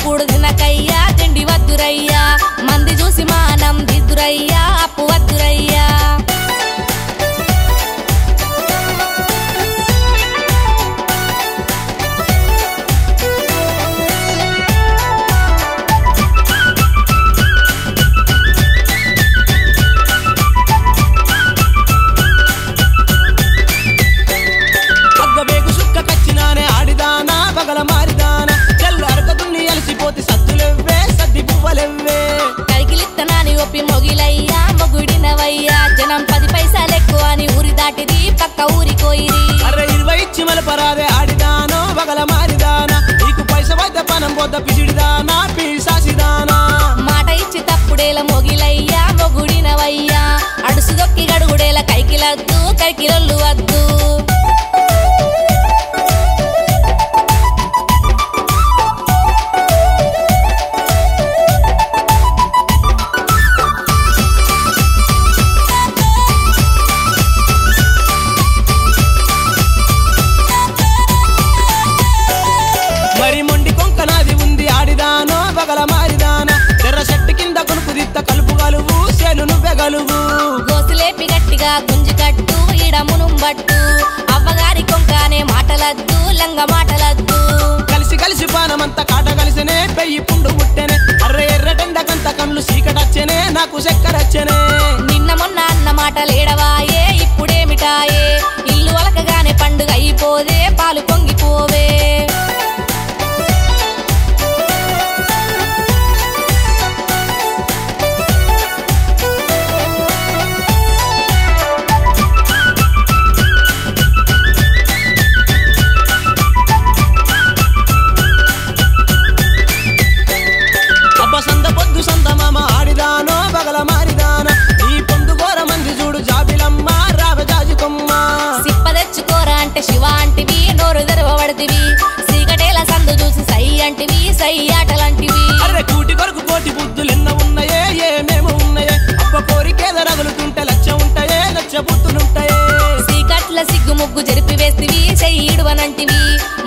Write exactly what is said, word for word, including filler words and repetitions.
కూడు తినకయ్యా తిండి వద్దురయ్యా మంది చూసి మానం దిద్దురయ్యా అప్పు వద్దురయ్యా మొగిలయ్యా మొగుడినవయ్యా జనం పది పైసలెక్కువ అని ఊరి దాటిది పక్క ఊరి కోయిరి అరే ఇరవై ఇచ్చి మలపరాదే ఆడిదానో బగల మారిదానా నీకు పైస వద్ద పనం పొద్ద పిసిడిదానా పీసాసిదానా మాట ఇచ్చి తప్పుడేల మొగిలయ్యా మొగుడినవయ్యా అడుసు దొక్కి గడుగుడేల కైకిలద్దు కైకిలొల్లు వద్దు గోసులేపి గట్టిగా గుంజి కట్టు ఇడమును బట్టు అవ్వగారి కొంకానే మాటలద్దు లంగ మాటలద్దు కలిసి కలిసి పానమంతా కాట కలిసినే పెయ్యి పుండు ముట్టెనే అర్ర ఎర్రటెండకంత కళ్ళు సీకటచ్చనే నాకు చక్కరచ్చనే నిన్న మొన్న అన్న మాటలేడవాయే ఇప్పుడేమిటాయే ఇల్లు వలకగానే పండుగ అయిపోదే పాలు పొంగిపోవే శివ అంటివి నోరు తెరవబడితివి సీకటేల సందు చూసి సై అంటివి సై ఆటలంటివి అరే కూటి కొరకు కోటి బుద్ధులు ఎన్న ఉన్నాయే ఏమేమో ఉన్నాయే అబ్బ కోరికేద రగులుతుంటే లచ్చ ఉంటాయే లచ్చ బుద్ధులుంటాయే సీకట్ల సిగ్గు ముగ్గు జరిపి వేస్తివి చెయ్యిడువనంటివి